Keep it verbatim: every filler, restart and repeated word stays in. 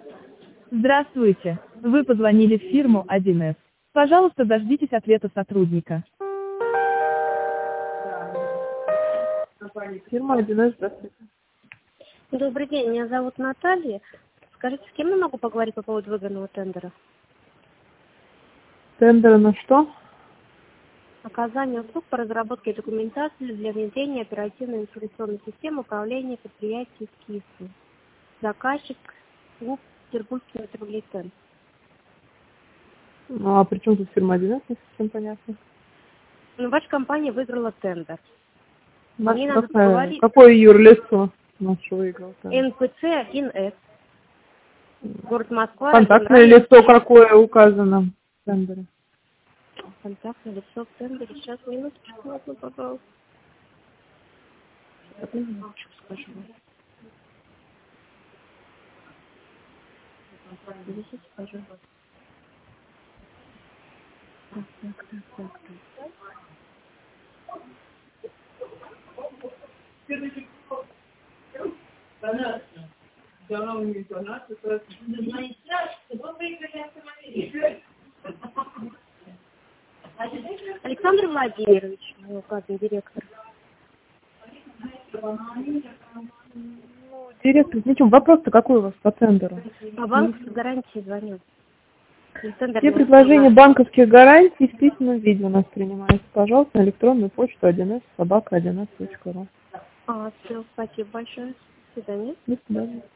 Здравствуйте. Вы позвонили в фирму один эс. Пожалуйста, дождитесь ответа сотрудника. Фирма один эс, здравствуйте. Добрый день, меня зовут Наталья. Скажите, с кем я могу поговорить по поводу выгодного тендера? Тендеры на что? Оказание услуг по разработке документации для внедрения оперативной информационной системы управления предприятий КИСу. Заказчик клуб Петербургский метрополитен. Ну, а при чем тут фирма один эс, не совсем понятно. Ну, ваша компания выиграла тендер. Наш, Мне надо какая, поговорить. какое юрлицо наше выиграл? эн пэ цэ один эс. Город Москва. Контактное район лицо какое указано в тендере? Контактное лицо в тендере. Сейчас, минуточку, ладно, пожалуйста. Одну минуточку скажу. Подождите, пожалуйста. Так, так, так, так, так. Александр Владимирович, мой указанный директор. Ну, директор, ничего, вопрос-то какой у вас по тендеру? По банковской гарантии звоню. Все предложения банковских гарантий в письменном виде у нас принимаются. Пожалуйста, на электронную почту один эс собака один эс точка ру. А, все, спасибо большое. До свидания. До свидания.